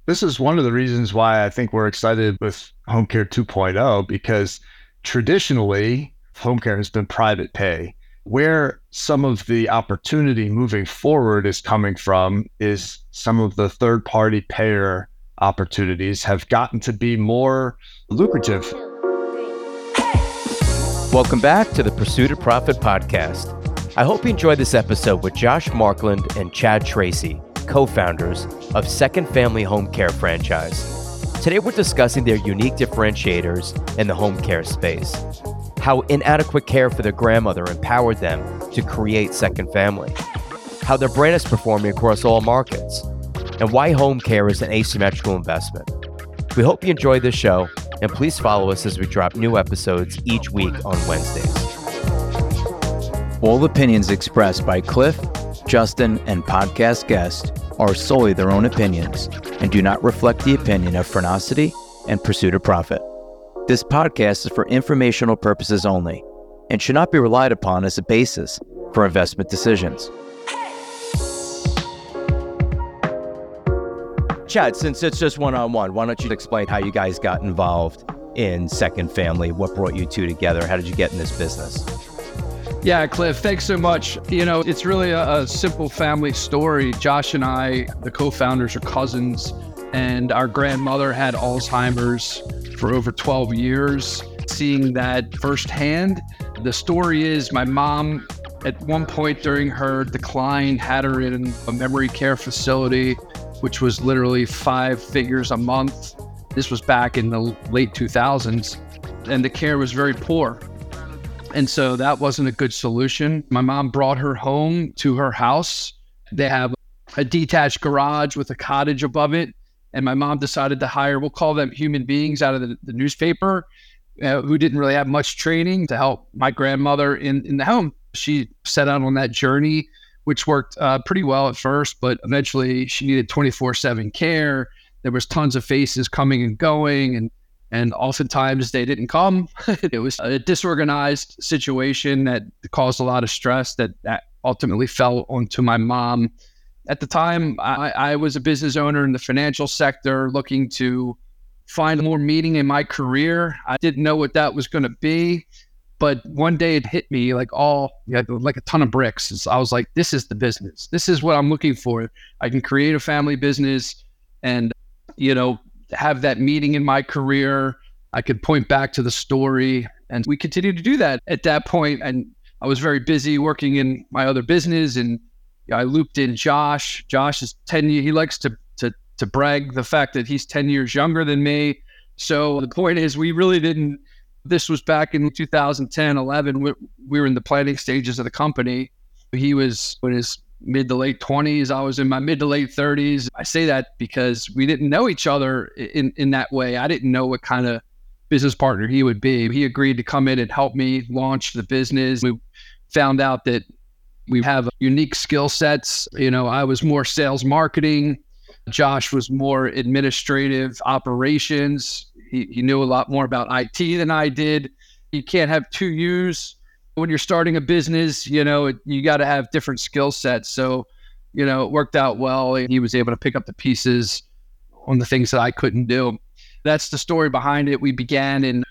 This is one of the reasons why I think we're excited with Home Care 2.0, because traditionally, home care has been private pay. Where some of the opportunity moving forward is coming from is some of the third-party payer opportunities have gotten to be more lucrative. Welcome back to the Pursuit of Profit podcast. I hope you enjoyed this episode with Josh Markland and Chad Tracy, co-founders of Second Family Home Care franchise. Today we're discussing their unique differentiators in the home care space, how inadequate care for their grandmother empowered them to create Second Family, how their brand is performing across all markets, and why home care is an asymmetrical investment. We hope you enjoyed this show, and please follow us as we drop new episodes each week on Wednesdays. All opinions expressed by Cliff, Justin, and podcast guests are solely their own opinions and do not reflect the opinion of Phrenosity and Pursuit of Profit. This podcast is for informational purposes only and should not be relied upon as a basis for investment decisions. Chad, since it's just one-on-one, why don't you explain how you guys got involved in Second Family? What brought you two together? How did you get in this business? Yeah, Cliff, thanks so much. It's really a simple family story. Josh and I, the co-founders, are cousins, and our grandmother had Alzheimer's for over 12 years. Seeing that firsthand, the story is my mom, at one point during her decline, had her in a memory care facility, which was literally 5 figures a month. This was back in the late 2000s, and the care was very poor. And so that wasn't a good solution. My mom brought her home to her house. They have a detached garage with a cottage above it. And my mom decided to hire, we'll call them human beings out of the newspaper, who didn't really have much training, to help my grandmother in the home. She set out on that journey, which worked pretty well at first, but eventually she needed 24/7 care. There was tons of faces coming and going, and oftentimes they didn't come. It was a disorganized situation that caused a lot of stress that ultimately fell onto my mom. At the time, I was a business owner in the financial sector looking to find more meaning in my career. I didn't know what that was going to be, but one day it hit me like a ton of bricks. I was like, this is the business. This is what I'm looking for. I can create a family business and, have that meaning in my career. I could point back to the story, and we continued to do that at that point. And I was very busy working in my other business, and I looped in Josh. Josh is 10 years. He likes to brag the fact that he's 10 years younger than me. So the point is, we really didn't. This was back in 2010, 11. We were in the planning stages of the company. He was in his mid to late 20s. I was in my mid to late 30s. I say that because we didn't know each other in that way. I didn't know what kind of business partner he would be. He agreed to come in and help me launch the business. We found out that we have unique skill sets. I was more sales marketing. Josh was more administrative operations. He knew a lot more about IT than I did. You can't have two U's. When you're starting a business, you got to have different skill sets. So, it worked out well. He was able to pick up the pieces on the things that I couldn't do. That's the story behind it. We began in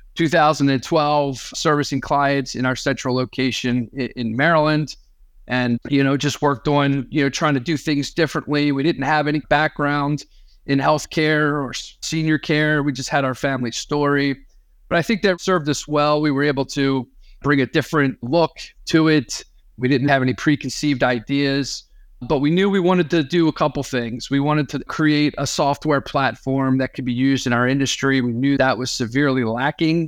2012 servicing clients in our central location in Maryland, and, just worked on, trying to do things differently. We didn't have any background in healthcare or senior care. We just had our family story. But I think that served us well. We were able to bring a different look to it. We didn't have any preconceived ideas, but we knew we wanted to do a couple things. We wanted to create a software platform that could be used in our industry. We knew that was severely lacking.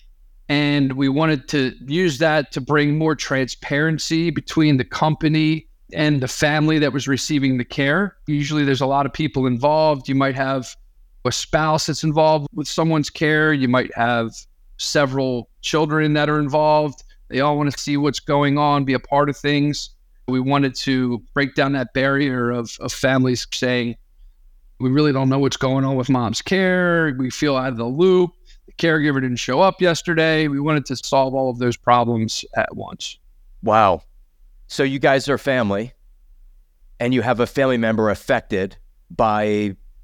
And we wanted to use that to bring more transparency between the company and the family that was receiving the care. Usually there's a lot of people involved. You might have a spouse that's involved with someone's care. You might have several children that are involved. They all want to see what's going on, be a part of things. We wanted to break down that barrier of families saying, we really don't know what's going on with mom's care. We feel out of the loop. The caregiver didn't show up yesterday. We wanted to solve all of those problems at once. Wow. So you guys are family, and you have a family member affected by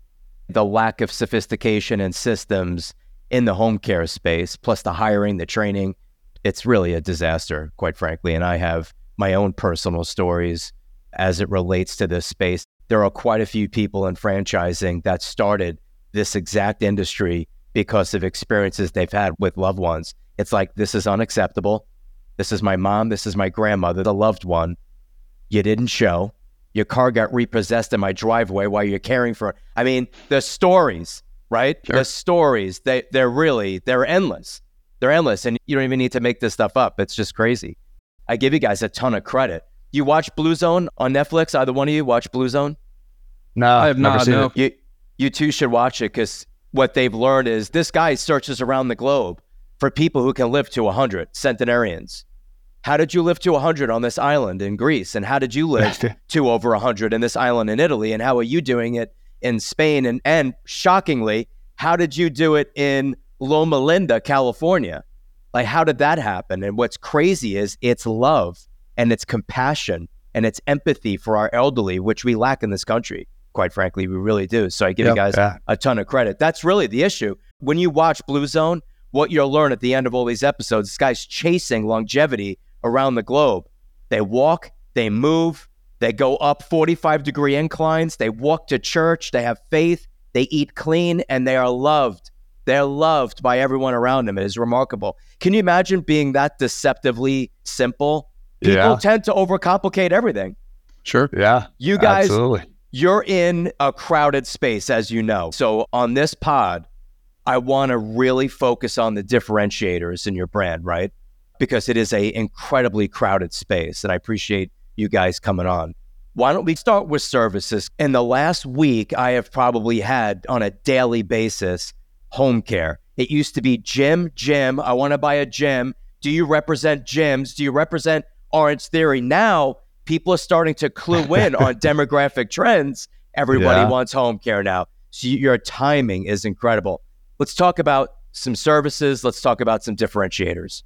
the lack of sophistication and systems in the home care space, plus the hiring, the training, it's really a disaster, quite frankly. And I have my own personal stories as it relates to this space. There are quite a few people in franchising that started this exact industry because of experiences they've had with loved ones. It's like, this is unacceptable. This is my mom. This is my grandmother, the loved one. You didn't show. Your car got repossessed in my driveway while you're caring for it. I mean, the stories, right? Sure. The stories, they're endless. They're endless. And you don't even need to make this stuff up. It's just crazy. I give you guys a ton of credit. You watch Blue Zone on Netflix? Either one of you watch Blue Zone? No, I have not. No. You two should watch it, because what they've learned is this guy searches around the globe for people who can live to 100, centenarians. How did you live to 100 on this island in Greece? And how did you live to over 100 in this island in Italy? And how are you doing it in Spain? And shockingly, how did you do it in Loma Linda, California? Like, how did that happen? And what's crazy is it's love and it's compassion and it's empathy for our elderly, which we lack in this country. Quite frankly, we really do. So I give you guys a ton of credit. That's really the issue. When you watch Blue Zone, what you'll learn at the end of all these episodes, this guy's chasing longevity around the globe. They walk, they move, they go up 45-degree inclines, they walk to church, they have faith, they eat clean, and they are loved. They're loved by everyone around them. It is remarkable. Can you imagine being that deceptively simple? People tend to overcomplicate everything. Sure. Yeah. You guys, absolutely. You're in a crowded space, as you know. So on this pod, I want to really focus on the differentiators in your brand, right? Because it is an incredibly crowded space, and I appreciate you guys coming on. Why don't we start with services? In the last week, I have probably had, on a daily basis, home care. It used to be gym, I want to buy a gym. Do you represent gyms? Do you represent Orange Theory? Now, people are starting to clue in on demographic trends. Everybody wants home care now. So your timing is incredible. Let's talk about some services. Let's talk about some differentiators.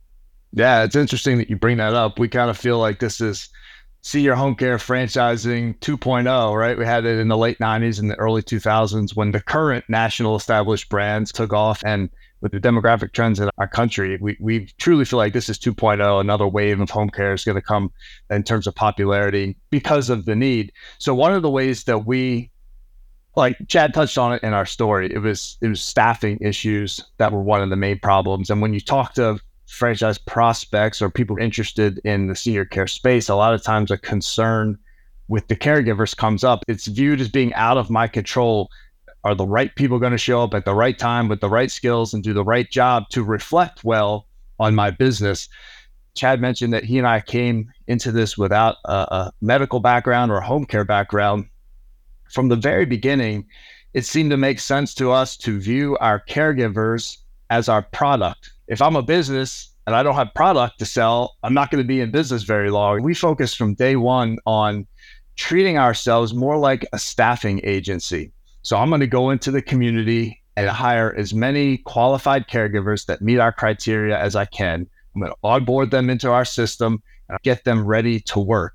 Yeah, it's interesting that you bring that up. We kind of feel like this is senior home care franchising 2.0, right? We had it in the late 90s and the early 2000s when the current national established brands took off. And with the demographic trends in our country, we truly feel like this is 2.0. Another wave of home care is going to come in terms of popularity because of the need. So one of the ways that we, like Chad touched on it in our story, it was staffing issues that were one of the main problems. And when you talk to franchise prospects or people interested in the senior care space, a lot of times a concern with the caregivers comes up. It's viewed as being out of my control. Are the right people going to show up at the right time with the right skills and do the right job to reflect well on my business? Chad mentioned that he and I came into this without a medical background or a home care background. From the very beginning, it seemed to make sense to us to view our caregivers as our product. If I'm a business and I don't have product to sell, I'm not going to be in business very long. We focused from day one on treating ourselves more like a staffing agency. So I'm going to go into the community and hire as many qualified caregivers that meet our criteria as I can. I'm going to onboard them into our system and get them ready to work.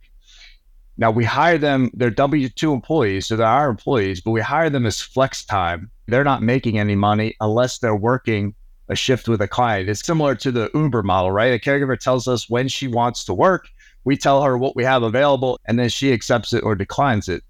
Now we hire them, they're W-2 employees, so they're our employees, but we hire them as flex time. They're not making any money unless they're working a shift with a client. It's similar to the Uber model, right? A caregiver tells us when she wants to work. We tell her what we have available, and then she accepts it or declines it.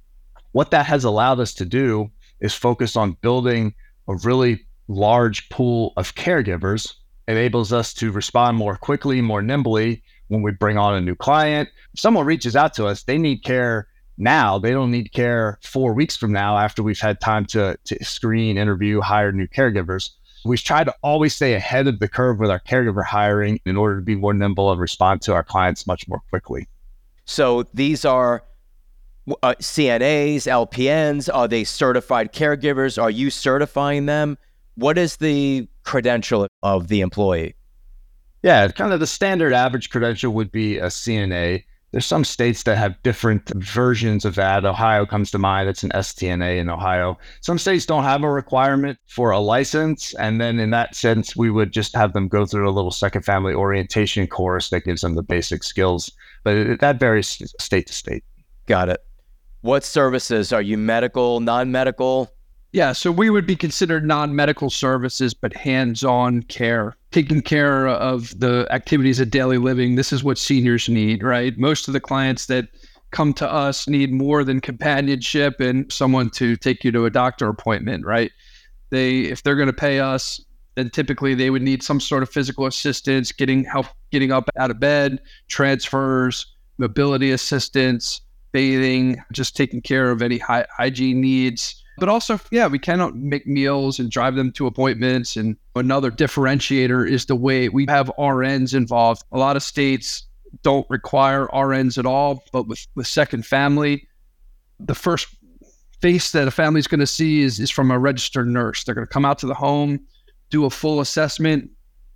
What that has allowed us to do is focus on building a really large pool of caregivers. It enables us to respond more quickly, more nimbly when we bring on a new client. If someone reaches out to us, they need care now. They don't need care 4 weeks from now after we've had time to screen, interview, hire new caregivers. We try to always stay ahead of the curve with our caregiver hiring in order to be more nimble and respond to our clients much more quickly. So these are CNAs, LPNs. Are they certified caregivers? Are you certifying them? What is the credential of the employee? Yeah, kind of the standard average credential would be a CNA. There's some states that have different versions of that. Ohio comes to mind. It's an STNA in Ohio. Some states don't have a requirement for a license. And then in that sense, we would just have them go through a little second family orientation course that gives them the basic skills. But that varies state to state. Got it. What services? Are you medical, non-medical? Yeah, so we would be considered non-medical services, but hands-on care, taking care of the activities of daily living. This is what seniors need, right? Most of the clients that come to us need more than companionship and someone to take you to a doctor appointment, right? If they're going to pay us, then typically they would need some sort of physical assistance, help getting up out of bed, transfers, mobility assistance, bathing, just taking care of any hygiene needs. But also, yeah, we cannot make meals and drive them to appointments. And another differentiator is the way we have RNs involved. A lot of states don't require RNs at all, but with Second Family, the first face that a family is going to see is from a registered nurse. They're going to come out to the home, do a full assessment,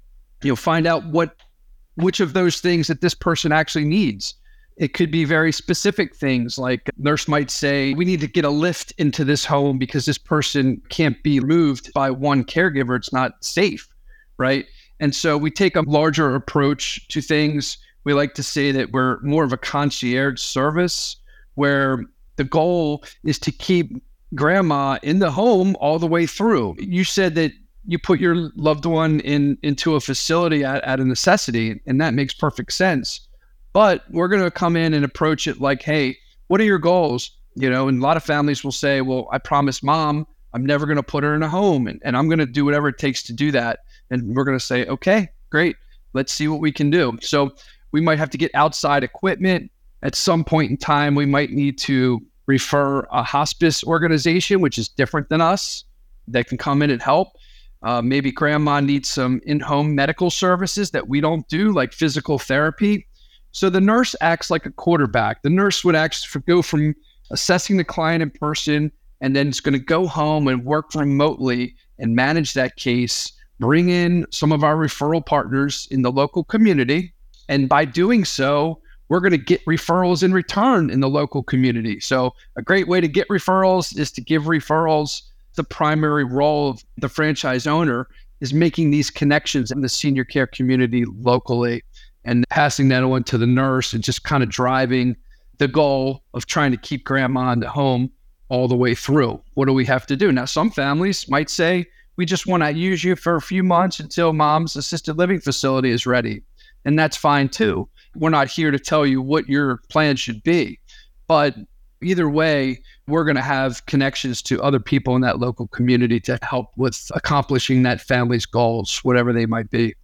find out which of those things that this person actually needs. It could be very specific things, like a nurse might say, we need to get a lift into this home because this person can't be moved by one caregiver. It's not safe, right? And so we take a larger approach to things. We like to say that we're more of a concierge service, where the goal is to keep grandma in the home all the way through. You said that you put your loved one into a facility at a necessity, and that makes perfect sense. But we're going to come in and approach it like, hey, what are your goals? And a lot of families will say, well, I promised mom I'm never going to put her in a home, and I'm going to do whatever it takes to do that. And we're going to say, okay, great. Let's see what we can do. So we might have to get outside equipment. At some point in time, we might need to refer a hospice organization, which is different than us, that can come in and help. Maybe grandma needs some in-home medical services that we don't do, like physical therapy. So the nurse acts like a quarterback. The nurse would actually go from assessing the client in person, and then it's going to go home and work remotely and manage that case, bring in some of our referral partners in the local community. And by doing so, we're going to get referrals in return in the local community. So a great way to get referrals is to give referrals. The primary role of the franchise owner is making these connections in the senior care community locally, and passing that on to the nurse, and just kind of driving the goal of trying to keep grandma in the home all the way through. What do we have to do? Now, some families might say, we just want to use you for a few months until mom's assisted living facility is ready. And that's fine too. We're not here to tell you what your plan should be. But either way, we're going to have connections to other people in that local community to help with accomplishing that family's goals, whatever they might be.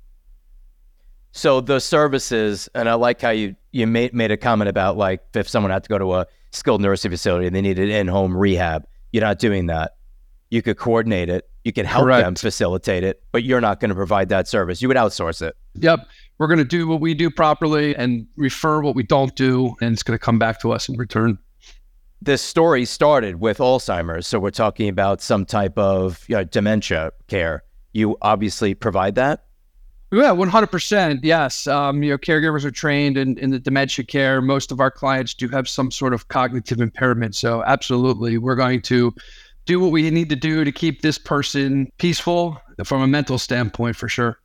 So the services, and I like how you made a comment about, like, if someone had to go to a skilled nursing facility and they needed in-home rehab, you're not doing that. You could coordinate it. You could help them facilitate it, but you're not going to provide that service. You would outsource it. Yep. We're going to do what we do properly and refer what we don't do, and it's going to come back to us in return. This story started with Alzheimer's, so we're talking about some type of dementia care. You obviously provide that? Yeah, 100%. Yes. Caregivers are trained in the dementia care. Most of our clients do have some sort of cognitive impairment. So absolutely, we're going to do what we need to do to keep this person peaceful from a mental standpoint, for sure.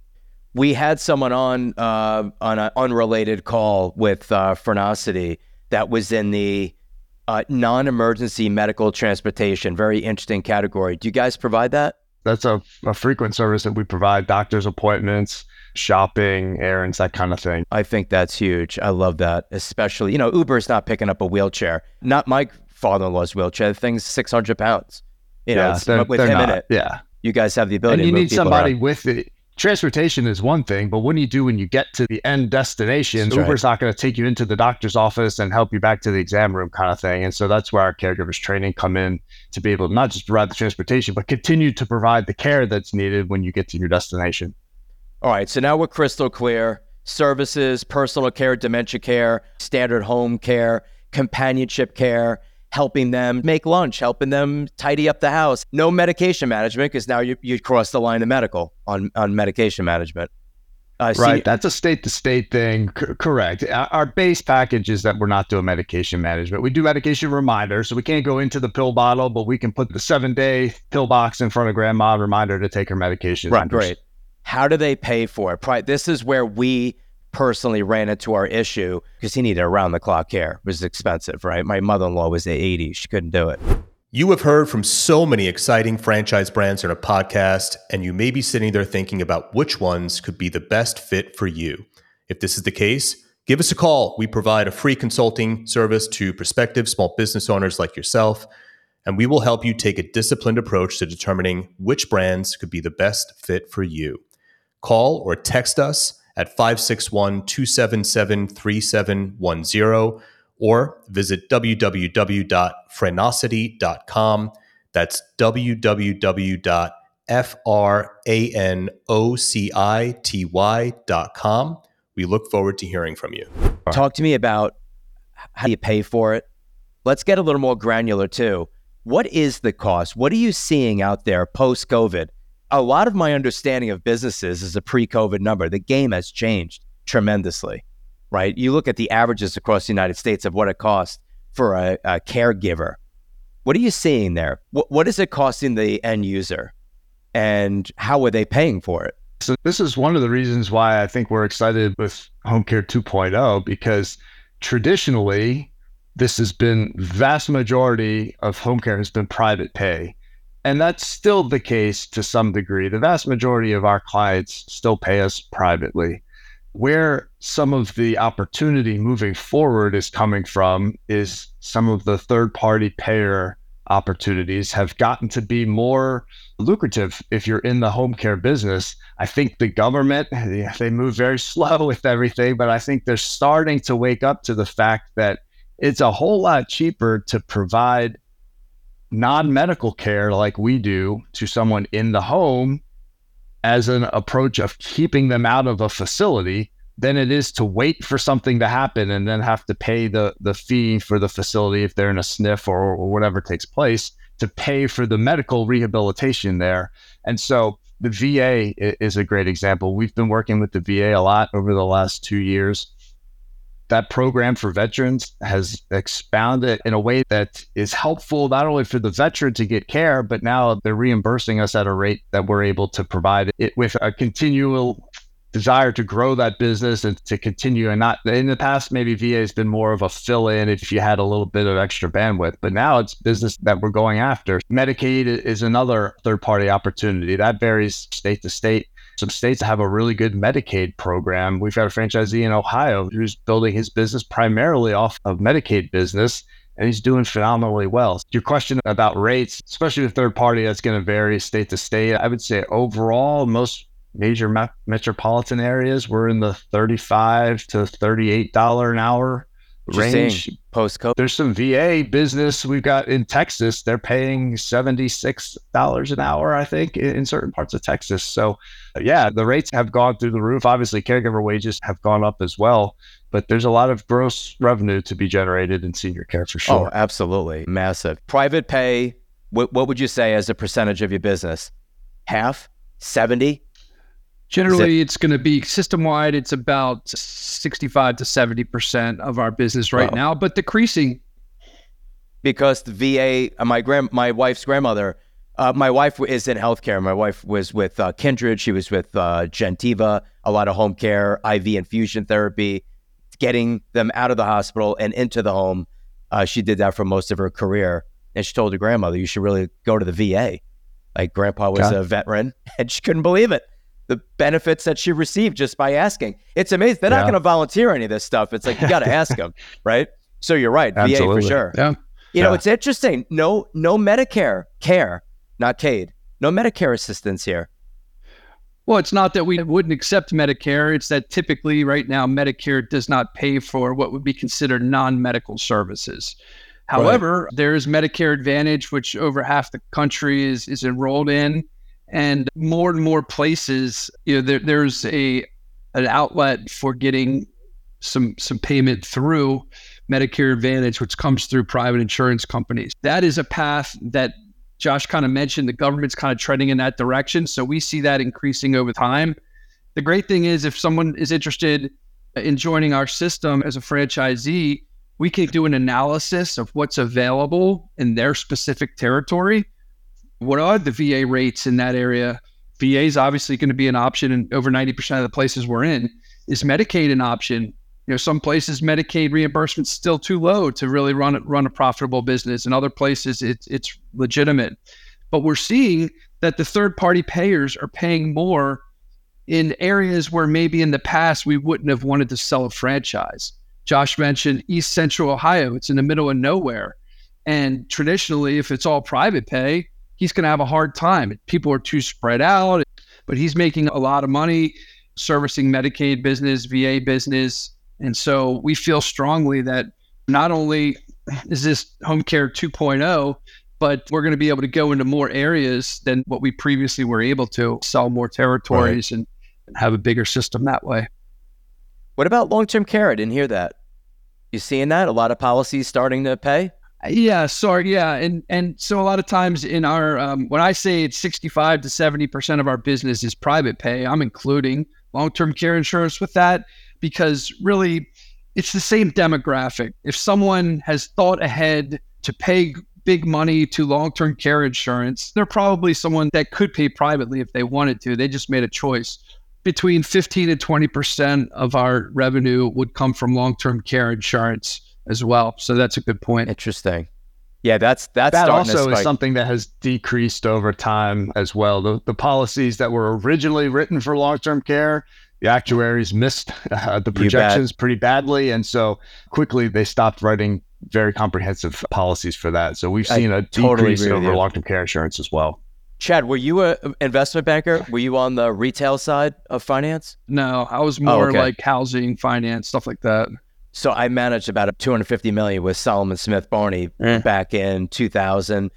We had someone on an unrelated call with Frenocity that was in the non-emergency medical transportation, very interesting category. Do you guys provide that? That's a frequent service that we provide: doctor's appointments, shopping, errands, that kind of thing. I think that's huge. I love that. Especially, Uber's not picking up a wheelchair. Not my father-in-law's wheelchair. The thing's 600 pounds. With him in it. Yeah. You guys have the ability and to move need somebody around. with it. Transportation is one thing, but what do you do when you get to the end destination? That's Uber's right. not going to take you into the doctor's office and help you back to the exam room, kind of thing. And so that's where our caregivers training come in, to be able to not just provide the transportation, but continue to provide the care that's needed when you get to your destination. All right, so now we're crystal clear. Services, personal care, dementia care, standard home care, companionship care, helping them make lunch, helping them tidy up the house. No medication management, because now you'd cross the line of medical on medication management. Right, that's a state-to-state thing. Correct. Our base package is that we're not doing medication management. We do medication reminders, so we can't go into the pill bottle, but we can put the 7-day pill box in front of grandma, reminder to take her medication. Right, great. How do they pay for it? This is where we personally ran into our issue, because he needed around-the-clock care. It was expensive, right? My mother-in-law was 80. She couldn't do it. You have heard from so many exciting franchise brands in our podcast, and you may be sitting there thinking about which ones could be the best fit for you. If this is the case, give us a call. We provide a free consulting service to prospective small business owners like yourself, and we will help you take a disciplined approach to determining which brands could be the best fit for you. Call or text us at 561-277-3710 or visit www.franosity.com. That's www.franosity.com. We look forward to hearing from you. Talk to me about how you pay for it. Let's get a little more granular too. What is the cost? What are you seeing out there post-COVID? A lot of my understanding of businesses is a pre-COVID number. The game has changed tremendously, right? You look at the averages across the United States of what it costs for a caregiver. What are you seeing there? What is it costing the end user? And how are they paying for it? So this is one of the reasons why I think we're excited with Home Care 2.0, because traditionally, this has been vast majority of home care has been private pay. And that's still the case to some degree. The vast majority of our clients still pay us privately. Where some of the opportunity moving forward is coming from is some of the third-party payer opportunities have gotten to be more lucrative if you're in the home care business. I think the government, they move very slow with everything, but I think they're starting to wake up to the fact that it's a whole lot cheaper to provide non-medical care like we do to someone in the home as an approach of keeping them out of a facility than it is to wait for something to happen and then have to pay the fee for the facility if they're in a SNF or whatever takes place to pay for the medical rehabilitation there. And so the VA is a great example. We've been working with the VA a lot over the last 2 years. That program for veterans has expanded in a way that is helpful not only for the veteran to get care, but now they're reimbursing us at a rate that we're able to provide it with a continual desire to grow that business and to continue. And not in the past, maybe VA has been more of a fill-in if you had a little bit of extra bandwidth, but now it's business that we're going after. Medicaid is another third-party opportunity that varies state to state. Some states have a really good Medicaid program. We've got a franchisee in Ohio who's building his business primarily off of Medicaid business, and he's doing phenomenally well. Your question about rates, especially with third party, that's going to vary state to state. I would say overall, most major metropolitan areas, we're in the $35 to $38 an hour range. Post-COVID. There's some VA business we've got in Texas. They're paying $76 an hour, I think, in certain parts of Texas. So yeah, the rates have gone through the roof. Obviously, caregiver wages have gone up as well, but there's a lot of gross revenue to be generated in senior care for sure. Oh, absolutely. Massive. Private pay, what would you say as a percentage of your business? Half? 70? Generally, it's going to be system-wide. It's about 65 to 70% of our business right now, but decreasing. Because the VA, my wife's grandmother, my wife is in healthcare. My wife was with Kindred. She was with Gentiva, a lot of home care, IV infusion therapy, getting them out of the hospital and into the home. She did that for most of her career. And she told her grandmother, you should really go to the VA. Like grandpa was a veteran and she couldn't believe it. The benefits that she received just by asking. It's amazing. They're not going to volunteer any of this stuff. It's like, you got to ask them, right? So you're right. Absolutely. VA for sure. Yeah. You know, it's interesting. No Medicare care, not CAID. No Medicare assistance here. Well, it's not that we wouldn't accept Medicare. It's that typically right now, Medicare does not pay for what would be considered non-medical services. However, there's Medicare Advantage, which over half the country is enrolled in. And more places, there's an outlet for getting some payment through Medicare Advantage, which comes through private insurance companies. That is a path that Josh kind of mentioned. The government's kind of treading in that direction. So we see that increasing over time. The great thing is if someone is interested in joining our system as a franchisee, we can do an analysis of what's available in their specific territory. What are the VA rates in that area? VA is obviously going to be an option in over 90% of the places we're in. Is Medicaid an option Some places Medicaid reimbursement's still too low to really run a profitable business. In other places, it's legitimate. But we're seeing that the third-party payers are paying more in areas where maybe in the past we wouldn't have wanted to sell a franchise. Josh mentioned East Central Ohio. It's in the middle of nowhere. And traditionally, if it's all private pay, he's going to have a hard time. People are too spread out, but he's making a lot of money servicing Medicaid business, VA business. And so we feel strongly that not only is this Home Care 2.0, but we're going to be able to go into more areas than what we previously were able to, sell more territories and have a bigger system that way. What about long-term care? I didn't hear that. You seeing that? A lot of policies starting to pay? Yeah, sorry. Yeah. And so a lot of times in our, when I say it's 65 to 70% of our business is private pay, I'm including long-term care insurance with that because really it's the same demographic. If someone has thought ahead to pay big money to long-term care insurance, they're probably someone that could pay privately if they wanted to. They just made a choice. Between 15 and 20% of our revenue would come from long-term care insurance as well. So that's a good point. Interesting. Yeah, that also is something that has decreased over time as well. The policies that were originally written for long-term care, the actuaries missed the projections pretty badly. And so quickly they stopped writing very comprehensive policies for that. So we've seen a decrease over long-term care insurance as well. Chad, were you an investment banker? Were you on the retail side of finance? No, I was more like housing, finance, stuff like that. So I managed about $250 million with Solomon Smith Barney back in 2000,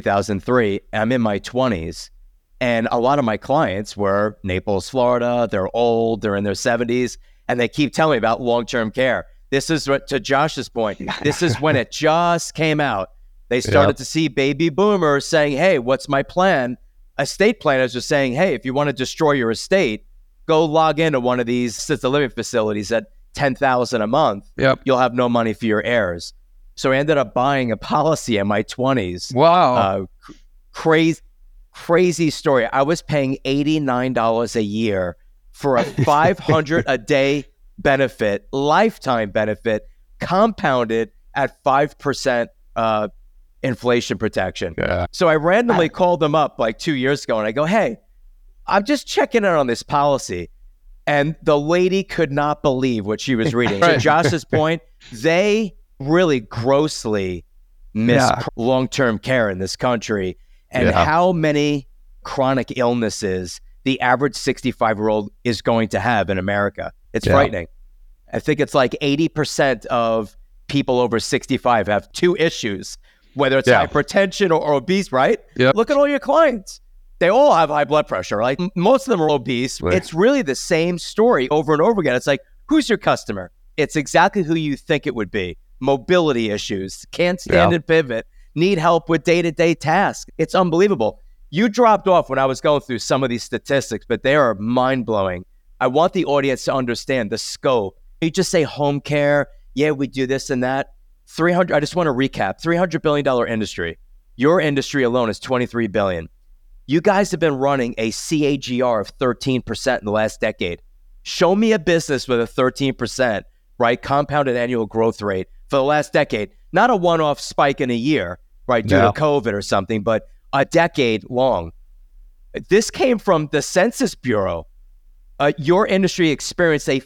2003. I'm in my 20s. And a lot of my clients were Naples, Florida. They're old. They're in their 70s. And they keep telling me about long-term care. This is what, to Josh's point, this is when it just came out. They started to see baby boomers saying, hey, what's my plan? Estate planners are saying, hey, if you want to destroy your estate, go log into one of these assisted living facilities at $10,000 a month. You'll have no money for your heirs. So I ended up buying a policy in my 20s. Wow. Crazy story. I was paying $89 a year for a $500 a day benefit, lifetime benefit, compounded at 5% inflation protection. So I randomly called them up like 2 years ago and I go, hey, I'm just checking in on this policy. And the lady could not believe what she was reading. To Josh's point, they really grossly miss long-term care in this country and how many chronic illnesses the average 65-year-old is going to have in America. It's frightening. I think it's like 80% of people over 65 have two issues, whether it's hypertension or obese, right? Look at all your clients. They all have high blood pressure. Like most of them are obese. It's really the same story over and over again. It's like, who's your customer? It's exactly who you think it would be. Mobility issues, can't stand and pivot, need help with day-to-day tasks. It's unbelievable. You dropped off when I was going through some of these statistics, but they are mind-blowing. I want the audience to understand the scope. You just say home care. Yeah, we do this and that. I just want to recap. $300 billion industry. Your industry alone is $23 billion. You guys have been running a CAGR of 13% in the last decade. Show me a business with a 13%, right, compounded annual growth rate for the last decade. Not a one-off spike in a year, right, due to COVID or something, but a decade long. This came from the Census Bureau. Your industry experienced a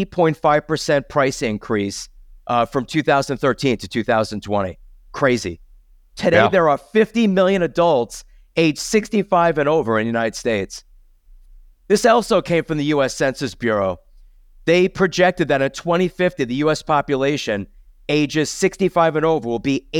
50.5% price increase from 2013 to 2020. Crazy. Today, there are 50 million adults age 65 and over in the United States. This also came from the U.S. Census Bureau. They projected that in 2050, the U.S. population ages 65 and over will be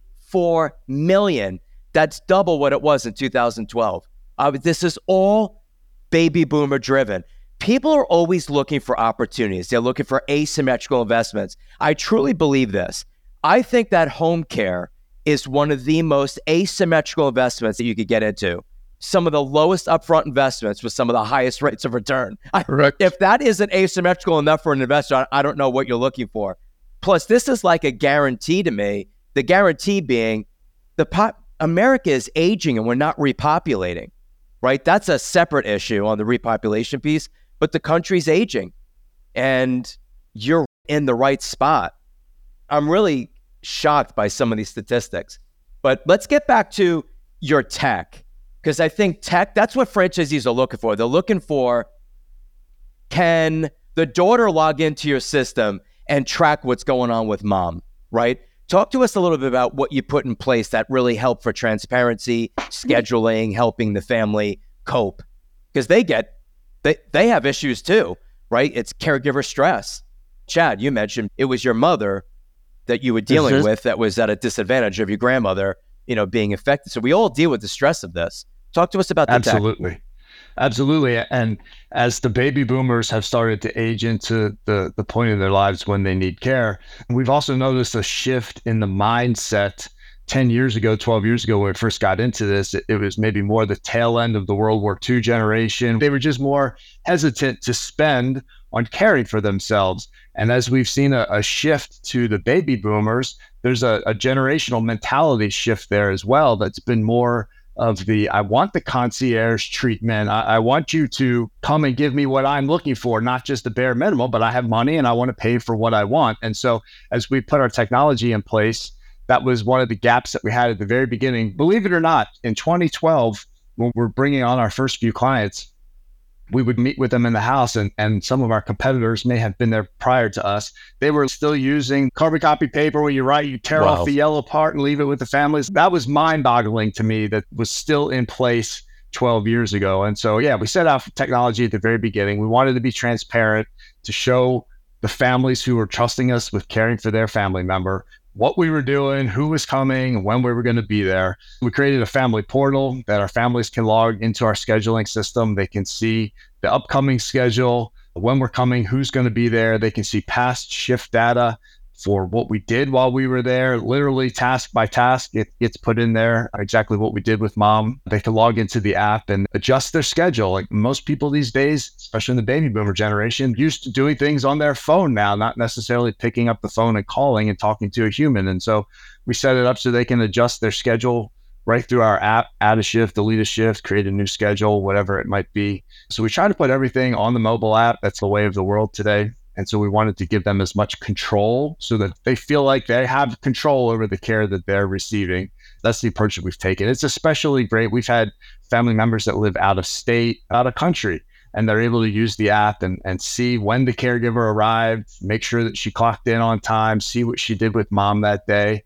84 million. That's double what it was in 2012. This is all baby boomer driven. People are always looking for opportunities. They're looking for asymmetrical investments. I truly believe this. I think that home care is one of the most asymmetrical investments that you could get into. Some of the lowest upfront investments with some of the highest rates of return. If that isn't asymmetrical enough for an investor, I don't know what you're looking for. Plus, this is like a guarantee to me. The guarantee being America is aging and we're not repopulating, right? That's a separate issue on the repopulation piece, but the country's aging. And you're in the right spot. I'm really shocked by some of these statistics. But let's get back to your tech, because I think tech, that's what franchisees are looking for. They're looking for, can the daughter log into your system and track what's going on with mom, right? Talk to us a little bit about what you put in place that really helped for transparency, scheduling, helping the family cope. Because they have issues too, right? It's caregiver stress. Chad, you mentioned it was your mother that you were dealing with that was at a disadvantage of your grandmother, being affected. So we all deal with the stress of this. Talk to us about the tech. Absolutely. And as the baby boomers have started to age into the point in their lives when they need care, we've also noticed a shift in the mindset. 10 years ago, 12 years ago, when we first got into this, it was maybe more the tail end of the World War II generation. They were just more hesitant to spend on caring for themselves. And as we've seen a shift to the baby boomers, there's a generational mentality shift there as well. That's been more of I want the concierge treatment. I want you to come and give me what I'm looking for, not just the bare minimum, but I have money and I want to pay for what I want. And so as we put our technology in place, that was one of the gaps that we had at the very beginning. Believe it or not, in 2012, when we're bringing on our first few clients, we would meet with them in the house, and some of our competitors may have been there prior to us. They were still using carbon copy paper where you tear off the yellow part and leave it with the families. That was mind-boggling to me that was still in place 12 years ago. And so, we set out for technology at the very beginning. We wanted to be transparent, to show the families who were trusting us with caring for their family member what we were doing, who was coming, when we were going to be there. We created a family portal that our families can log into our scheduling system. They can see the upcoming schedule, when we're coming, who's going to be there. They can see past shift data for what we did while we were there, literally task by task. It gets put in there, exactly what we did with mom. They can log into the app and adjust their schedule. Like most people these days, especially in the baby boomer generation, used to doing things on their phone now, not necessarily picking up the phone and calling and talking to a human. And so we set it up so they can adjust their schedule right through our app, add a shift, delete a shift, create a new schedule, whatever it might be. So we try to put everything on the mobile app. That's the way of the world today. And so we wanted to give them as much control so that they feel like they have control over the care that they're receiving. That's the approach that we've taken. It's especially great. We've had family members that live out of state, out of country, and they're able to use the app and see when the caregiver arrived, make sure that she clocked in on time, see what she did with mom that day.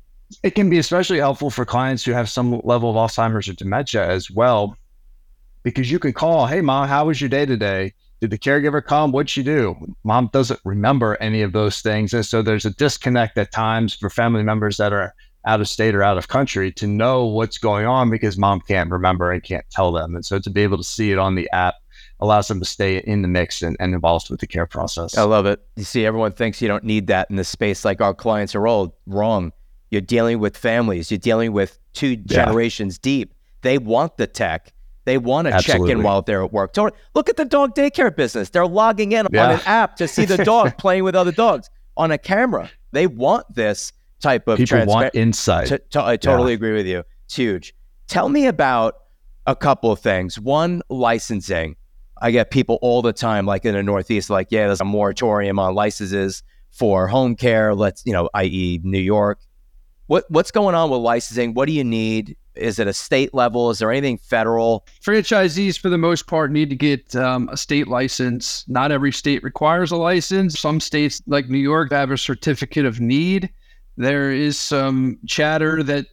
It can be especially helpful for clients who have some level of Alzheimer's or dementia as well, because you can call, hey, mom, how was your day today? Did the caregiver come? What'd she do? Mom doesn't remember any of those things. And so there's a disconnect at times for family members that are out of state or out of country to know what's going on because mom can't remember and can't tell them. And so to be able to see it on the app allows them to stay in the mix and involved with the care process. I love it. You see, everyone thinks you don't need that in this space. Like our clients are all wrong. You're dealing with families. You're dealing with two generations deep. They want the tech. They want to check in while they're at work. Look at the dog daycare business. They're logging in on an app to see the dog playing with other dogs on a camera. They want this type of people want insight. I totally agree with you. It's huge. Tell me about a couple of things. One, licensing. I get people all the time, like in the Northeast, like, there's a moratorium on licenses for home care. I.e. New York. What's going on with licensing? What do you need? Is it a state level? Is there anything federal? Franchisees, for the most part, need to get a state license. Not every state requires a license. Some states, like New York, have a certificate of need. There is some chatter that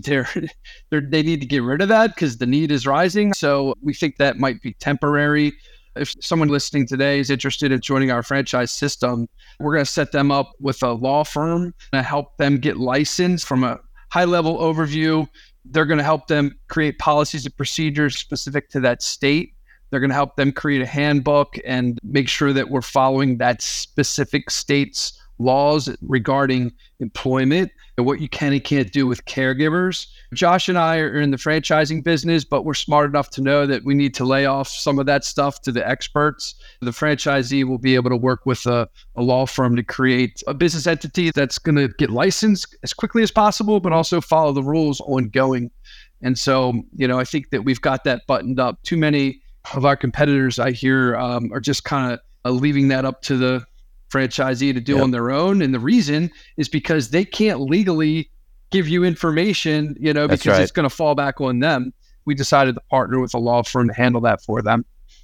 they need to get rid of that because the need is rising. So we think that might be temporary. If someone listening today is interested in joining our franchise system, we're going to set them up with a law firm to help them get licensed. From a high-level overview, they're going to help them create policies and procedures specific to that state. They're going to help them create a handbook and make sure that we're following that specific state's laws regarding employment and what you can and can't do with caregivers. Josh and I are in the franchising business, but we're smart enough to know that we need to lay off some of that stuff to the experts. The franchisee will be able to work with a law firm to create a business entity that's going to get licensed as quickly as possible, but also follow the rules ongoing. And so, I think that we've got that buttoned up. Too many of our competitors, I hear, are just kind of leaving that up to the franchisee to do on their own. And the reason is because they can't legally give you information, because it's going to fall back on them. We decided to partner with a law firm to handle that for them.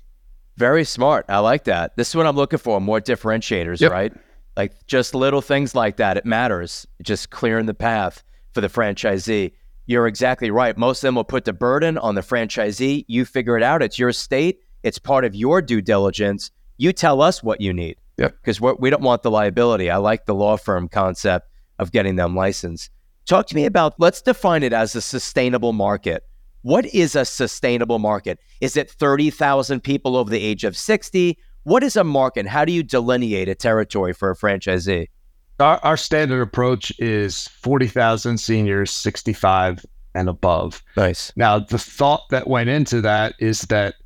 Very smart. I like that. This is what I'm looking for, more differentiators, right? Like just little things like that. It matters. Just clearing the path for the franchisee. You're exactly right. Most of them will put the burden on the franchisee. You figure it out. It's your state. It's part of your due diligence. You tell us what you need. Because we don't want the liability. I like the law firm concept of getting them licensed. Talk to me about, let's define it as a sustainable market. What is a sustainable market? Is it 30,000 people over the age of 60? What is a market? How do you delineate a territory for a franchisee? Our standard approach is 40,000 seniors, 65 and above. Nice. Now, the thought that went into that is that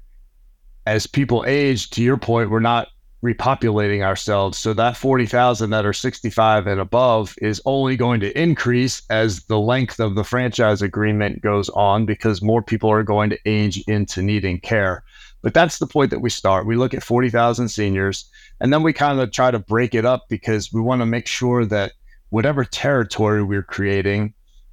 as people age, to your point, we're not repopulating ourselves. So that 40,000 that are 65 and above is only going to increase as the length of the franchise agreement goes on, because more people are going to age into needing care. But that's the point that we start. We look at 40,000 seniors, and then we kind of try to break it up because we want to make sure that whatever territory we're creating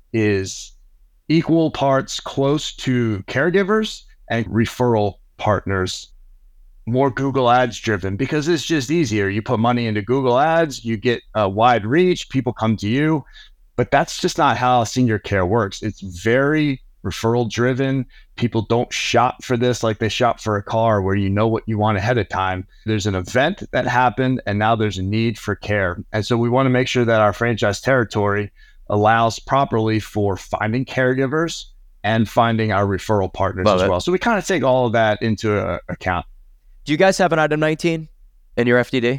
is equal parts close to caregivers and referral partners, more Google ads driven, because it's just easier. You put money into Google ads, you get a wide reach, people come to you, but that's just not how senior care works. It's very referral driven. People don't shop for this like they shop for a car where you know what you want ahead of time. There's an event that happened and now there's a need for care. And so we want to make sure that our franchise territory allows properly for finding caregivers and finding our referral partners well. So we kind of take all of that into account. Do you guys have an item 19 in your FDD?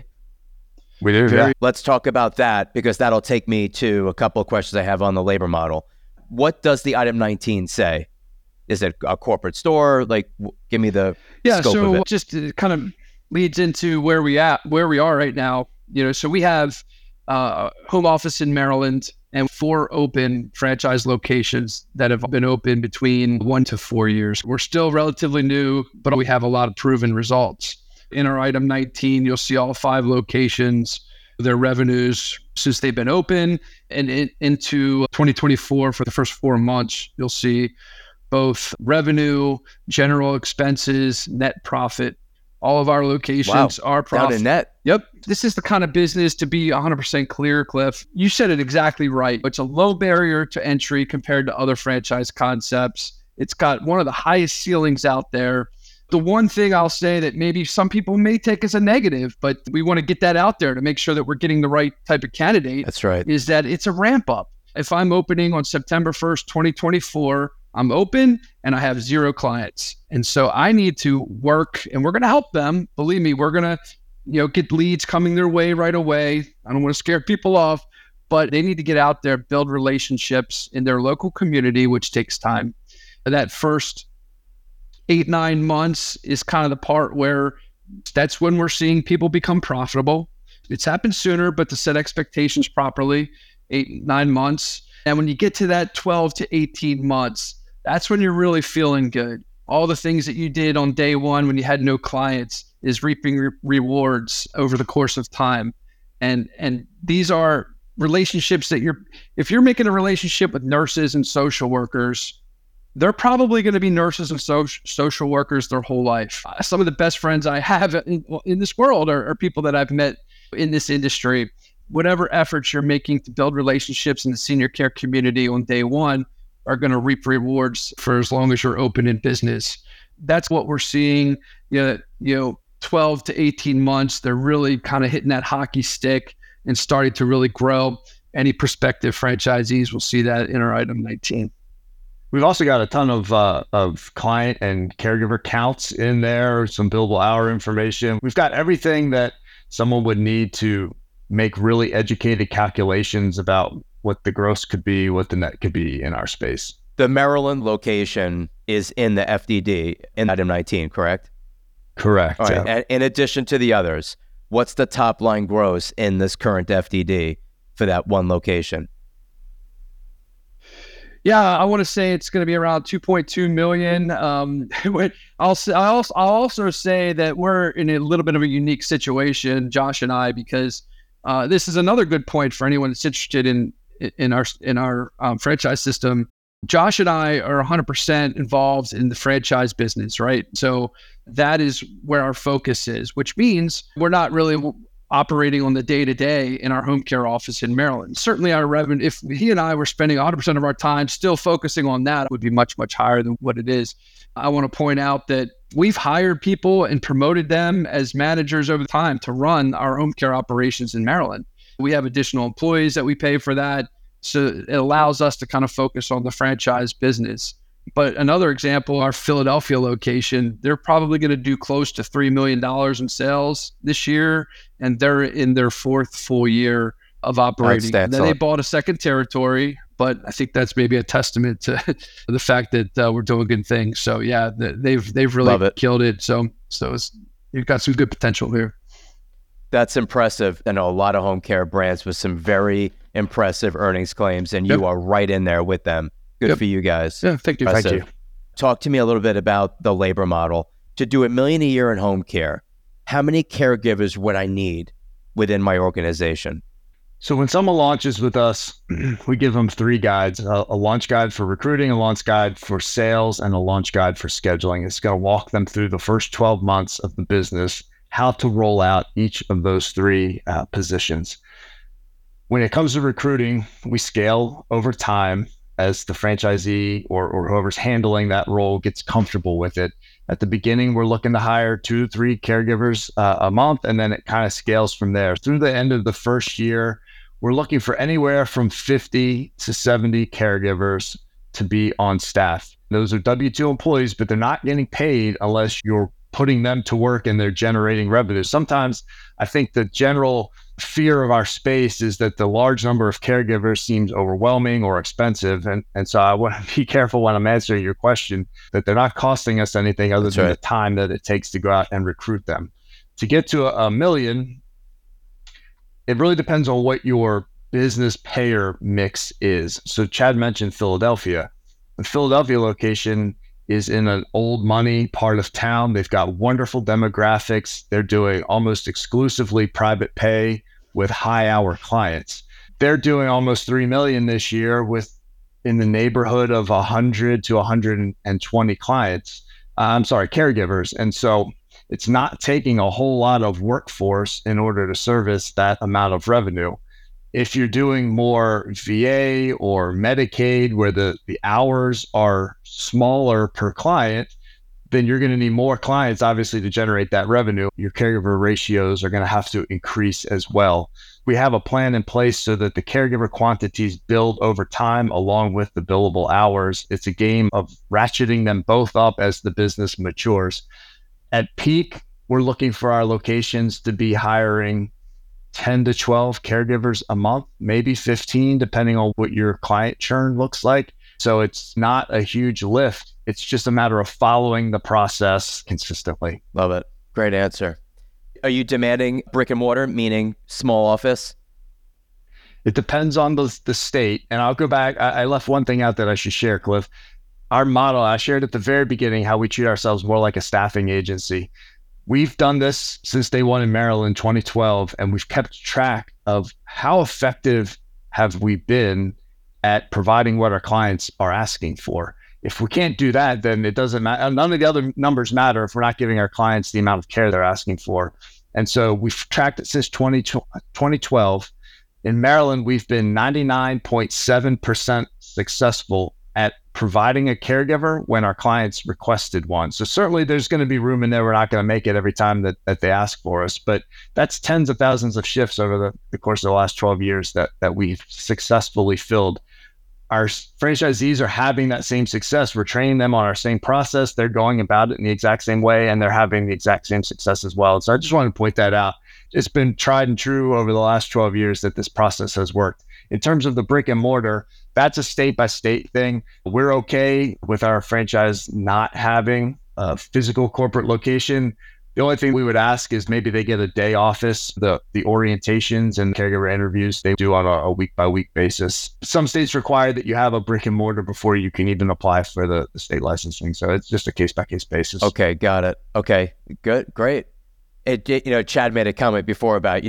We do. Let's talk about that, because that'll take me to a couple of questions I have on the labor model. What does the item 19 say? Is it a corporate store? Like, give me the scope of it. Just kind of leads into where we are right now. So we have a home office in Maryland and 4 open franchise locations that have been open between 1 to 4 years. We're still relatively new, but we have a lot of proven results. In our item 19, you'll see all 5 locations, their revenues since they've been open, and into 2024 for the first 4 months, you'll see both revenue, general expenses, net profit. All of our locations are profit. Down in net. Yep. This is the kind of business, to be 100% clear, Cliff. You said it exactly right. It's a low barrier to entry compared to other franchise concepts. It's got one of the highest ceilings out there. The one thing I'll say that maybe some people may take as a negative, but we want to get that out there to make sure that we're getting the right type of candidate. That's right. Is that it's a ramp up. If I'm opening on September 1st, 2024, I'm open and I have 0 clients. And so I need to work, and we're going to help them. Believe me, we're going to, get leads coming their way right away. I don't want to scare people off, but they need to get out there, build relationships in their local community, which takes time. That first 8-9 months is kind of the part where that's when we're seeing people become profitable. It's happened sooner, but to set expectations properly, 8-9 months. And when you get to that 12 to 18 months, that's when you're really feeling good. All the things that you did on day one when you had no clients is reaping rewards over the course of time. And these are relationships that if you're making a relationship with nurses and social workers, they're probably going to be nurses and social workers their whole life. Some of the best friends I have in this world are people that I've met in this industry. Whatever efforts you're making to build relationships in the senior care community on day one are going to reap rewards for as long as you're open in business. That's what we're seeing. 12 to 18 months, they're really kind of hitting that hockey stick and starting to really grow. Any prospective franchisees will see that in our item 19. We've also got a ton of client and caregiver counts in there, some billable hour information. We've got everything that someone would need to make really educated calculations about what the gross could be, what the net could be in our space. The Maryland location is in the FDD in item 19, correct? Correct. All right. Yeah. In addition to the others, what's the top line gross in this current FDD for that one location? Yeah, I want to say it's going to be around 2.2 million. I'll also say that we're in a little bit of a unique situation, Josh and I, because this is another good point for anyone that's interested in our franchise system. Josh and I are 100% involved in the franchise business, right? So that is where our focus is, which means we're not really operating on the day-to-day in our home care office in Maryland. Certainly our revenue, if he and I were spending 100% of our time still focusing on that, it would be much, much higher than what it is. I want to point out that we've hired people and promoted them as managers over time to run our home care operations in Maryland. We have additional employees that we pay for that. So it allows us to kind of focus on the franchise business. But another example, our Philadelphia location, they're probably going to do close to $3 million in sales this year, and they're in their fourth full year of operating. And then they bought a second territory, but I think that's maybe a testament to the fact that we're doing good things. So yeah, they've really killed it. So you've got some good potential here. That's impressive. I know a lot of home care brands with some very impressive earnings claims, and you are right in there with them. Good for you guys. Yeah, thank you. Impressive. Thank you. Talk to me a little bit about the labor model. To do $1 million a year in home care, how many caregivers would I need within my organization? So when someone launches with us, we give them 3 guides, a launch guide for recruiting, a launch guide for sales, and a launch guide for scheduling. It's going to walk them through the first 12 months of the business, how to roll out each of those 3 positions. When it comes to recruiting, we scale over time as the franchisee or whoever's handling that role gets comfortable with it. At the beginning, we're looking to hire 2 to 3 caregivers a month, and then it kind of scales from there. Through the end of the first year, we're looking for anywhere from 50 to 70 caregivers to be on staff. Those are W-2 employees, but they're not getting paid unless you're putting them to work and they're generating revenue. Sometimes I think the general fear of our space is that the large number of caregivers seems overwhelming or expensive. And so I want to be careful when I'm answering your question that they're not costing us anything other than the time that it takes to go out and recruit them. To get to $1 million, it really depends on what your business payer mix is. So Chad mentioned Philadelphia. The Philadelphia location is in an old money part of town. They've got wonderful demographics. They're doing almost exclusively private pay with high hour clients. They're doing almost 3 million this year with in the neighborhood of 100 to 120 caregivers. And so it's not taking a whole lot of workforce in order to service that amount of revenue. If you're doing more VA or Medicaid, where the hours are smaller per client, then you're going to need more clients, obviously, to generate that revenue. Your caregiver ratios are going to have to increase as well. We have a plan in place so that the caregiver quantities build over time along with the billable hours. It's a game of ratcheting them both up as the business matures. At peak, we're looking for our locations to be hiring 10 to 12 caregivers a month, maybe 15, depending on what your client churn looks like. So it's not a huge lift. It's just a matter of following the process consistently. Love it. Great answer. Are you demanding brick and mortar, meaning small office? It depends on the state. And I'll go back. I left one thing out that I should share, Cliff. Our model, I shared at the very beginning how we treat ourselves more like a staffing agency. We've done this since day one in Maryland, 2012, and we've kept track of how effective have we been at providing what our clients are asking for. If we can't do that, then it doesn't matter. None of the other numbers matter if we're not giving our clients the amount of care they're asking for. And so we've tracked it since 2012. In Maryland, we've been 99.7% successful at providing a caregiver when our clients requested one. So certainly there's going to be room in there. We're not going to make it every time that they ask for us, but that's tens of thousands of shifts over the course of the last 12 years that we've successfully filled. Our franchisees are having that same success. We're training them on our same process. They're going about it in the exact same way, and they're having the exact same success as well. So I just wanted to point that out. It's been tried and true over the last 12 years that this process has worked. In terms of the brick and mortar, that's a state-by-state thing. We're okay with our franchise not having a physical corporate location, The only thing we would ask is maybe they get a day office, the orientations and caregiver interviews they do on a week-by-week basis. Some states require that you have a brick and mortar before you can even apply for the state licensing. So it's just a case-by-case basis. Okay, got it. Okay, good, great. Chad made a comment before about,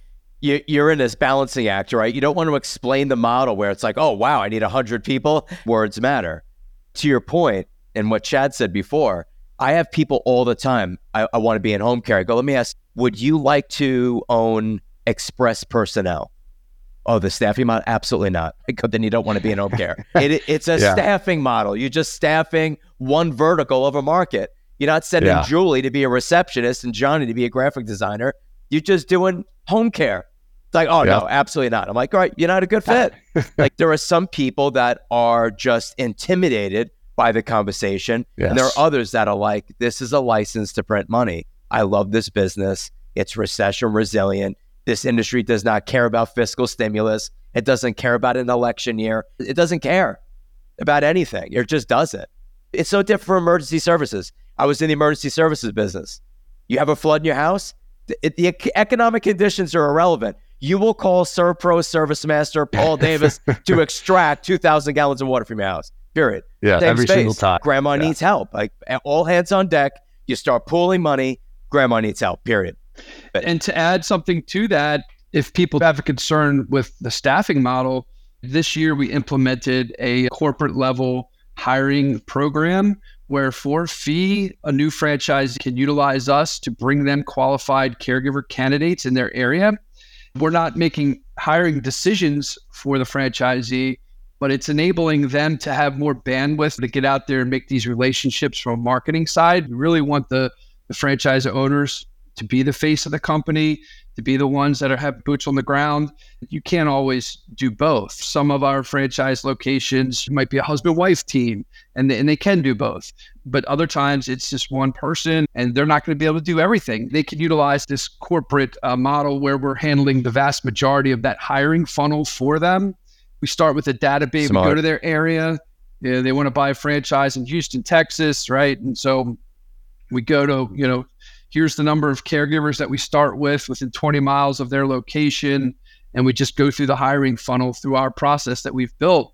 you're in this balancing act, right? You don't want to explain the model where it's like, oh, wow, I need 100 people. Words matter. To your point, and what Chad said before, I have people all the time. I want to be in home care. I go, let me ask, would you like to own Express Personnel? Oh, the staffing model? Absolutely not. Then you don't want to be in home care. It's a staffing model. You're just staffing one vertical of a market. You're not sending Julie to be a receptionist and Johnny to be a graphic designer. You're just doing home care. It's like, oh, no, absolutely not. I'm like, all right, you're not a good fit. Like, there are some people that are just intimidated by the conversation. Yes. And there are others that are like, this is a license to print money. I love this business. It's recession resilient. This industry does not care about fiscal stimulus. It doesn't care about an election year. It doesn't care about anything. It just doesn't. It's so different for emergency services. I was in the emergency services business. You have a flood in your house, the economic conditions are irrelevant. You will call ServPro Service Master Paul Davis to extract 2,000 gallons of water from your house, period. Yeah, Same every space. single time. Grandma needs help. Like, all hands on deck. You start pooling money. Grandma needs help, period. And to add something to that, if people have a concern with the staffing model, this year we implemented a corporate level hiring program where for a fee, a new franchisee can utilize us to bring them qualified caregiver candidates in their area. We're not making hiring decisions for the franchisee, but it's enabling them to have more bandwidth to get out there and make these relationships from a marketing side. We really want the franchise owners to be the face of the company, to be the ones that have boots on the ground. You can't always do both. Some of our franchise locations might be a husband-wife team, and they can do both. But other times it's just one person, and they're not going to be able to do everything. They can utilize this corporate model where we're handling the vast majority of that hiring funnel for them. We start with a database. Smart. We go to their area. They want to buy a franchise in Houston, Texas, right? And so we go to, here's the number of caregivers that we start with within 20 miles of their location. And we just go through the hiring funnel through our process that we've built.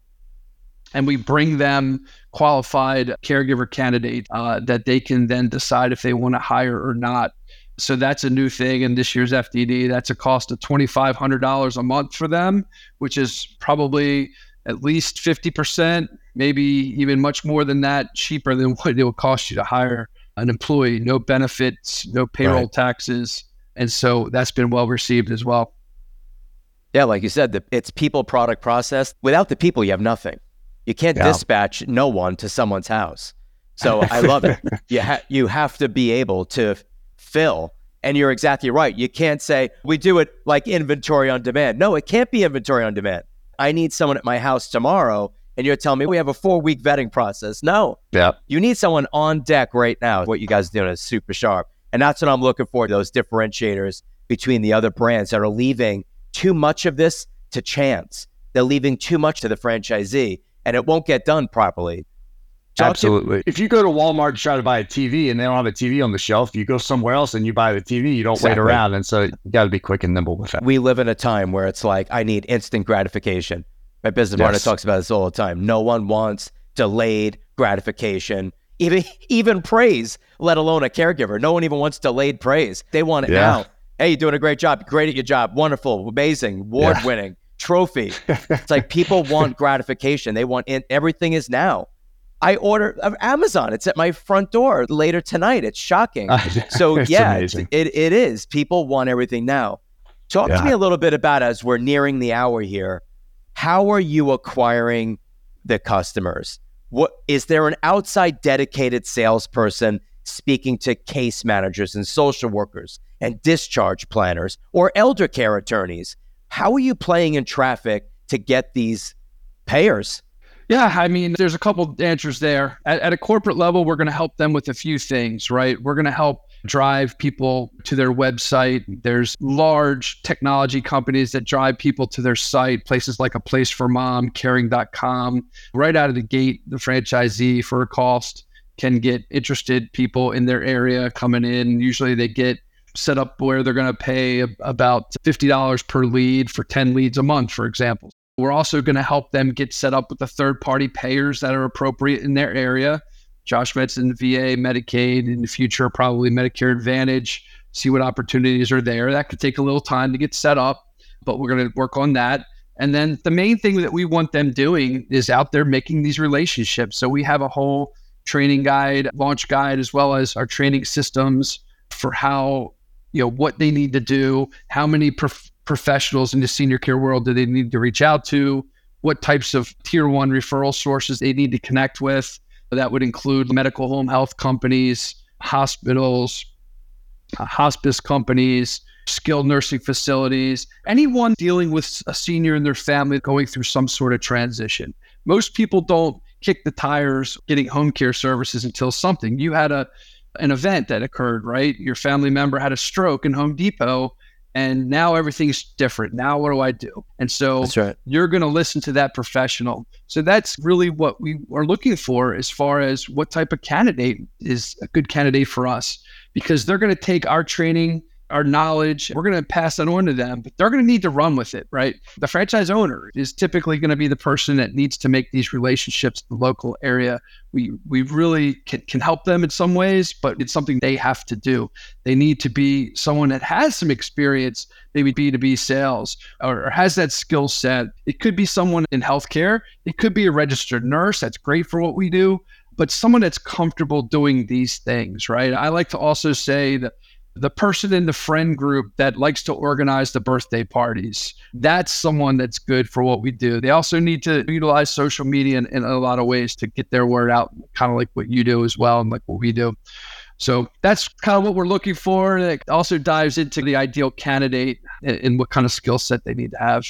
And we bring them qualified caregiver candidate that they can then decide if they want to hire or not. So that's a new thing in this year's FDD. That's a cost of $2,500 a month for them, which is probably at least 50%, maybe even much more than that, cheaper than what it will cost you to hire an employee. No benefits, no payroll taxes. And so that's been well received as well. Yeah, like you said, it's people, product, process. Without the people, you have nothing. You can't dispatch no one to someone's house. So I love it. You have to be able to fill. And you're exactly right. You can't say, we do it like inventory on demand. No, it can't be inventory on demand. I need someone at my house tomorrow, and you're telling me we have a 4-week vetting process. No. Yeah. You need someone on deck right now. What you guys are doing is super sharp. And that's what I'm looking for, those differentiators between the other brands that are leaving too much of this to chance. They're leaving too much to the franchisee, and it won't get done properly. Absolutely. If you go to Walmart and try to buy a TV and they don't have a TV on the shelf, you go somewhere else and you buy the TV, you don't wait around. And so you got to be quick and nimble with that. We live in a time where it's like, I need instant gratification. My business partner talks about this all the time. No one wants delayed gratification, even praise, let alone a caregiver. No one even wants delayed praise. They want it now. Hey, you're doing a great job. Great at your job. Wonderful. Amazing. Award-winning. Trophy. It's like people want gratification. They want everything is now. I order Amazon. It's at my front door later tonight. It's shocking. So it is. People want everything now. Talk to me a little bit about, as we're nearing the hour here, how are you acquiring the customers? What is there an outside dedicated salesperson speaking to case managers and social workers and discharge planners or elder care attorneys? How are you playing in traffic to get these payers? Yeah, I mean, there's a couple answers there. At a corporate level, we're going to help them with a few things, right? We're going to help drive people to their website. There's large technology companies that drive people to their site, places like A Place for Mom, Caring.com. Right out of the gate, the franchisee, for a cost, can get interested people in their area coming in. Usually they get set up where they're going to pay about $50 per lead for 10 leads a month, for example. We're also going to help them get set up with the third-party payers that are appropriate in their area. Josh mentioned VA, Medicaid, in the future, probably Medicare Advantage, see what opportunities are there. That could take a little time to get set up, but we're going to work on that. And then the main thing that we want them doing is out there making these relationships. So we have a whole training guide, launch guide, as well as our training systems for how, what they need to do, how many professionals in the senior care world do they need to reach out to, what types of tier 1 referral sources they need to connect with. That would include medical home health companies, hospitals, hospice companies, skilled nursing facilities, anyone dealing with a senior and their family going through some sort of transition. Most people don't kick the tires getting home care services until something. You had an event that occurred, right? Your family member had a stroke in Home Depot, and now everything's different. Now what do I do? And so That's right. You're going to listen to that professional. So that's really what we are looking for as far as what type of candidate is a good candidate for us, because they're going to take our training, our knowledge, we're going to pass that on to them, but they're going to need to run with it, right? The franchise owner is typically going to be the person that needs to make these relationships in the local area. We really can help them in some ways, but it's something they have to do. They need to be someone that has some experience, maybe B2B sales, or has that skill set. It could be someone in healthcare. It could be a registered nurse. That's great for what we do, but someone that's comfortable doing these things, right? I like to also say that the person in the friend group that likes to organize the birthday parties, that's someone that's good for what we do. They also need to utilize social media in a lot of ways to get their word out, kind of like what you do as well and like what we do. So that's kind of what we're looking for. It also dives into the ideal candidate and what kind of skill set they need to have.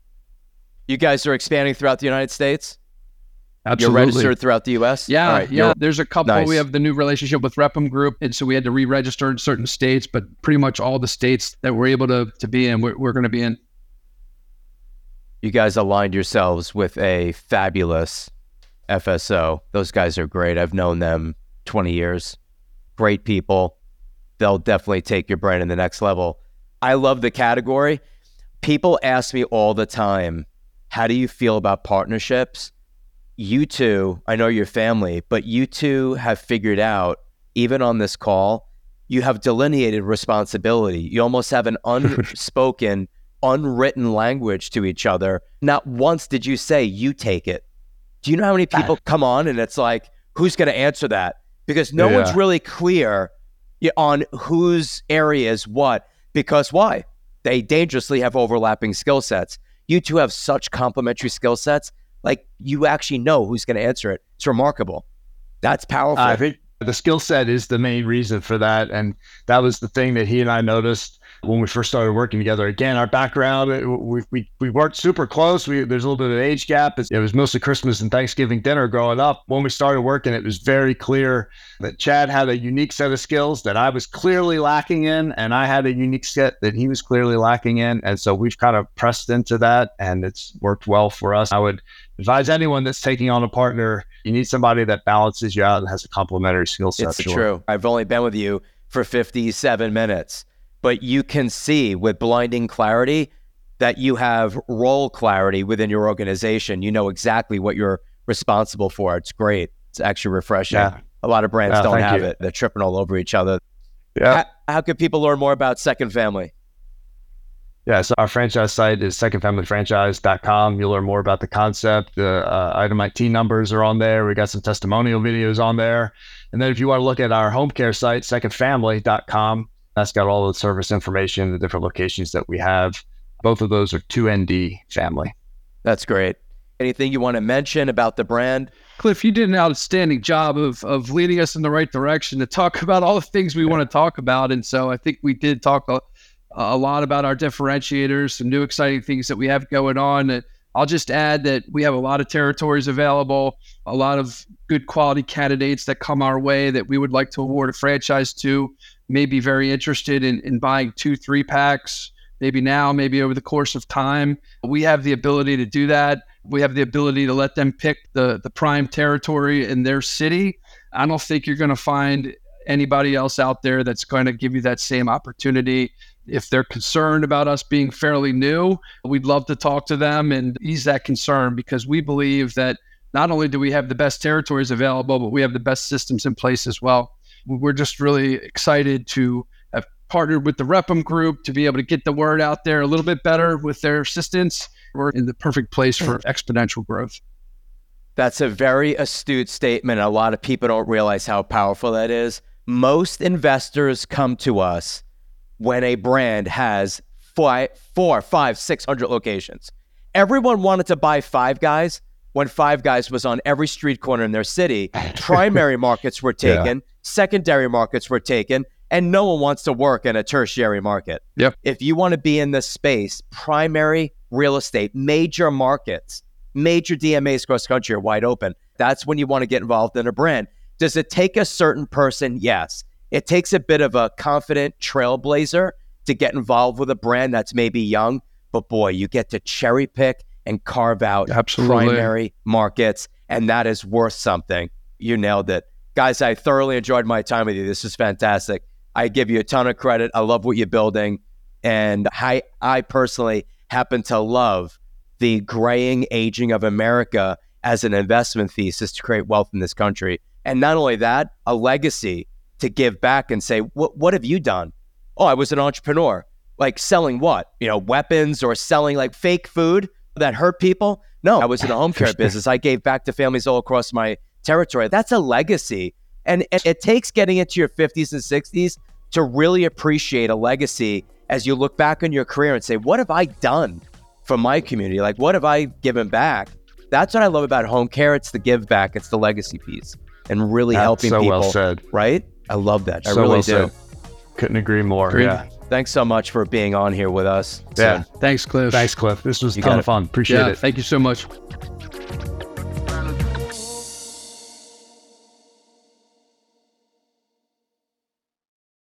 You guys are expanding throughout the United States? Absolutely. You're registered throughout the U.S.? Yeah, All right, yeah. There's a couple. Nice. We have the new relationship with Repum Group, and so we had to re-register in certain states, but pretty much all the states that we're able to be in, we're going to be in. You guys aligned yourselves with a fabulous FSO. Those guys are great. I've known them 20 years. Great people. They'll definitely take your brand in the next level. I love the category. People ask me all the time, how do you feel about partnerships? You two, I know your family, but you two have figured out, even on this call, you have delineated responsibility. You almost have an unspoken, unwritten language to each other. Not once did you say, you take it. Do you know how many people come on and it's like, who's going to answer that? Because no one's really clear on whose area is what. Because why? They dangerously have overlapping skill sets. You two have such complementary skill sets. Like, you actually know who's going to answer it. It's remarkable. That's powerful. I think the skill set is the main reason for that. And that was the thing that he and I noticed when we first started working together. Again, our background, we weren't super close. There's a little bit of an age gap. It was mostly Christmas and Thanksgiving dinner growing up. When we started working, it was very clear that Chad had a unique set of skills that I was clearly lacking in, and I had a unique set that he was clearly lacking in. And so we've kind of pressed into that, and it's worked well for us. I would advise anyone that's taking on a partner, you need somebody that balances you out and has a complementary skill set. It's true. I've only been with you for 57 minutes. But you can see with blinding clarity that you have role clarity within your organization. You know exactly what you're responsible for. It's great. It's actually refreshing. Yeah. A lot of brands don't have it. They're tripping all over each other. Yeah. How can people learn more about Second Family? Yeah, so our franchise site is secondfamilyfranchise.com. You'll learn more about the concept. The item IT numbers are on there. We got some testimonial videos on there. And then if you want to look at our home care site, secondfamily.com, that's got all the service information, the different locations that we have. Both of those are 2ND family. That's great. Anything you want to mention about the brand? Cliff, you did an outstanding job of leading us in the right direction to talk about all the things we want to talk about. And so I think we did talk a lot about our differentiators, some new exciting things that we have going on. I'll just add that we have a lot of territories available, a lot of good quality candidates that come our way that we would like to award a franchise to, may be very interested in buying 2-3 packs, maybe now, maybe over the course of time. We have the ability to do that. We have the ability to let them pick the prime territory in their city. I don't think you're going to find anybody else out there that's going to give you that same opportunity. If they're concerned about us being fairly new, we'd love to talk to them and ease that concern, because we believe that not only do we have the best territories available, but we have the best systems in place as well. We're just really excited to have partnered with the Repham Group to be able to get the word out there a little bit better with their assistance. We're in the perfect place for exponential growth. That's a very astute statement. A lot of people don't realize how powerful that is. Most investors come to us when a brand has 4, 5, 600 locations. Everyone wanted to buy Five Guys when Five Guys was on every street corner in their city. Primary markets were taken, secondary markets were taken, and no one wants to work in a tertiary market. Yep. If you want to be in this space, primary real estate, major markets, major DMAs across the country are wide open. That's when you want to get involved in a brand. Does it take a certain person? Yes. It takes a bit of a confident trailblazer to get involved with a brand that's maybe young, but boy, you get to cherry pick and carve out primary markets, and that is worth something. You nailed it. Guys, I thoroughly enjoyed my time with you. This is fantastic. I give you a ton of credit. I love what you're building, and I personally happen to love the graying, aging of America as an investment thesis to create wealth in this country. And not only that, a legacy to give back and say, what have you done? Oh, I was an entrepreneur. Like selling what? Weapons, or selling like fake food that hurt people? No, I was in the home care business. I gave back to families all across my territory. That's a legacy. And it takes getting into your 50s and 60s to really appreciate a legacy as you look back on your career and say, what have I done for my community? Like, what have I given back? That's what I love about home care. It's the give back. It's the legacy piece and really helping people. Well said. Right? I love that. I so really well do. Said. Couldn't agree more. Great. Yeah. Thanks so much for being on here with us. Yeah. Thanks, Cliff. Thanks, Cliff. This was a ton of fun. Appreciate it. Thank you so much.